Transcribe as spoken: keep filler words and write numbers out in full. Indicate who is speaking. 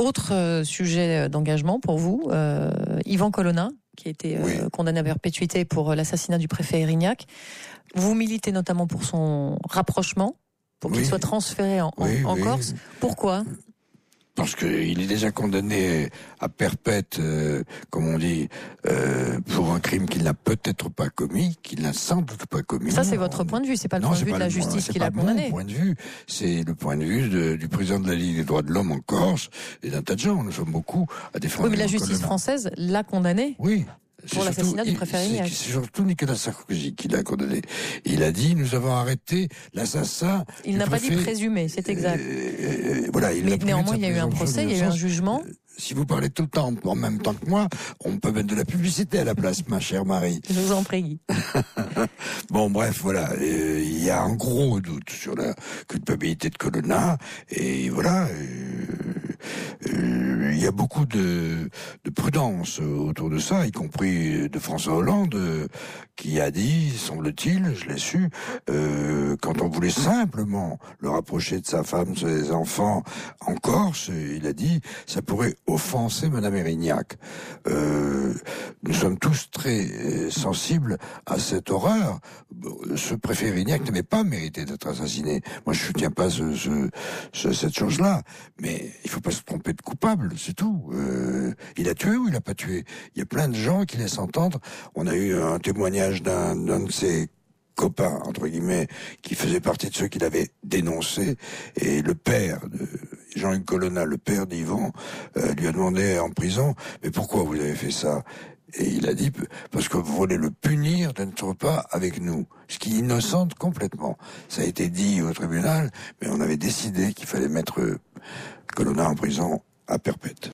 Speaker 1: Autre euh, sujet d'engagement pour vous, euh, Yvan Colonna, qui a été euh,
Speaker 2: oui.
Speaker 1: condamné à perpétuité pour l'assassinat du préfet Erignac. Vous militez notamment pour son rapprochement, pour
Speaker 2: oui.
Speaker 1: qu'il soit transféré en, en,
Speaker 2: oui,
Speaker 1: en
Speaker 2: oui.
Speaker 1: Corse. Pourquoi ?
Speaker 2: Parce qu'il est déjà condamné à perpète, euh, comme on dit, euh, pour un crime qu'il n'a peut-être pas commis, qu'il n'a sans doute pas commis.
Speaker 1: Ça, c'est votre point de vue, c'est pas le
Speaker 2: non,
Speaker 1: point de vue
Speaker 2: de
Speaker 1: la justice qui l'a condamné.
Speaker 2: C'est pas mon point de vue, c'est le point de vue de, du président de la Ligue des droits de l'homme en Corse et d'un tas de gens. Nous sommes beaucoup à défendre.
Speaker 1: Oui, mais la justice Colonna. française l'a condamné.
Speaker 2: Oui.
Speaker 1: Pour l'assassinat du préfet Erignac.
Speaker 2: C'est surtout Nicolas Sarkozy qui l'a condamné. Il a dit, nous avons arrêté l'assassin.
Speaker 1: Il n'a pas dit présumé, c'est exact.
Speaker 2: Euh, voilà, il
Speaker 1: mais néanmoins, il y a eu un procès, il y a eu un jugement.
Speaker 2: Euh, si vous parlez tout le temps en même temps que moi, on peut mettre de la publicité à la place, ma chère Marie.
Speaker 1: Je vous en prie.
Speaker 2: Bon, bref, voilà. Euh, il y a un gros doute sur la culpabilité de Colonna. Et voilà. Euh, euh, il y a beaucoup de, de prudence autour de ça, y compris de François Hollande, euh, qui a dit, semble-t-il, je l'ai su, euh, quand on voulait simplement le rapprocher de sa femme, de ses enfants en Corse, il a dit, ça pourrait offenser Madame Erignac. Euh, nous sommes tous très euh, sensibles à cette horreur. Ce préfet Erignac n'avait pas mérité d'être assassiné. Moi, je soutiens pas ce, ce, ce, cette chose-là, mais il faut pas se tromper de coupable, c'est tout. Euh, il a tué ou il a pas tué? Il y a plein de gens qui laissent entendre. On a eu un témoignage d'un, d'un de ses copains, entre guillemets, qui faisait partie de ceux qui l'avaient dénoncé, et le père de Jean-Luc Colonna, le père d'Yvan, euh, lui a demandé en prison, mais pourquoi vous avez fait ça? Et il a dit, parce que vous voulez le punir d'être pas avec nous. Ce qui innocente complètement. Ça a été dit au tribunal, mais on avait décidé qu'il fallait mettre Colonna en prison à perpète.